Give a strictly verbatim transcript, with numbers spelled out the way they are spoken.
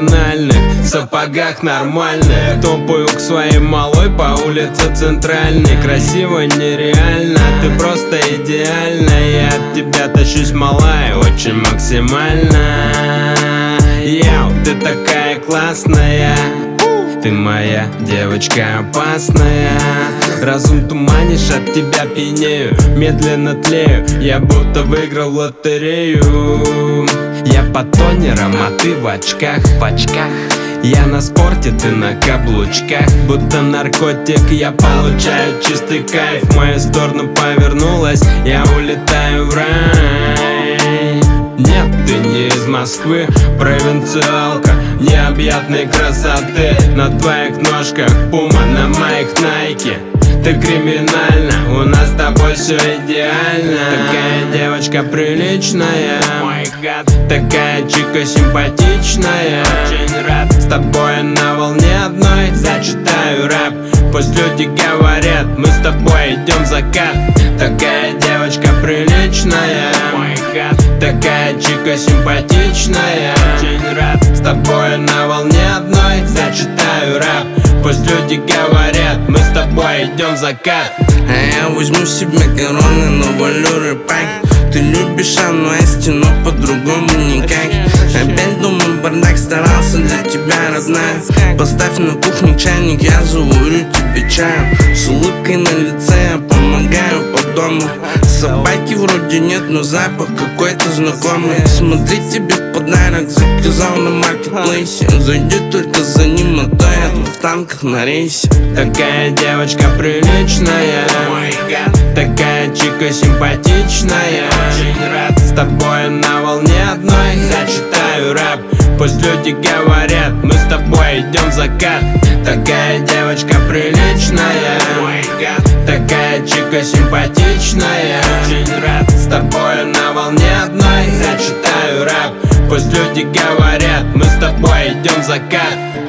профессиональных сапогах нормальных. Топаю к своей малой по улице Центральной. Красиво нереально, ты просто идеальна. Я от тебя тащусь, малая, очень максимально. Яу, ты такая классная, ты моя девочка опасная. Разум туманишь, от тебя пьянею, медленно тлею, я будто выиграл в лотерею. Я под тонером, а ты в очках, в очках. Я на спорте, ты на каблучках. Будто наркотик, я получаю чистый кайф. В мою сторону повернулась, я улетаю в рай. Нет, ты не из Москвы, провинциалка необъятной красоты. На твоих ножках пума, на моих найки. Ты криминальна, у нас с тобой все идеально. Такая девочка приличная, мой гад. Такая чика симпатичная, очень рад. С тобой на волне одной зачитаю рэп. Пусть люди говорят, мы с тобой идем в закат. Такая девочка приличная, мой гад. Такая чика симпатичная, очень рад. С тобой на волне одной зачитаю рэп. Пусть люди говорят, мы с тобой идем в закат. А я возьму себе короны, но валю рэпак. Ты любишь Анну Эсти, но по-другому никак. Опять дома бардак, старался для тебя, родная. Поставь на кухне чайник, я заварю тебе чаю. С улыбкой на лице я помогаю по дому. Собаки вроде нет, но запах какой-то знакомый. Смотри, тебе подарок заказал на маркетплейсе. Зайди только за ним, а то я в танках на рейсе. Такая девочка приличная, мой гад. Такая чика симпатичная, очень рад. С тобой на волне одной зачитаю рэп. Пусть люди говорят, мы с тобой идем в закат. Такая девочка приличная, мой гад. Такая чика симпатичная, очень рад. С тобой на волне одной зачитаю рэп. Пусть люди говорят, мы с тобой идем в закат.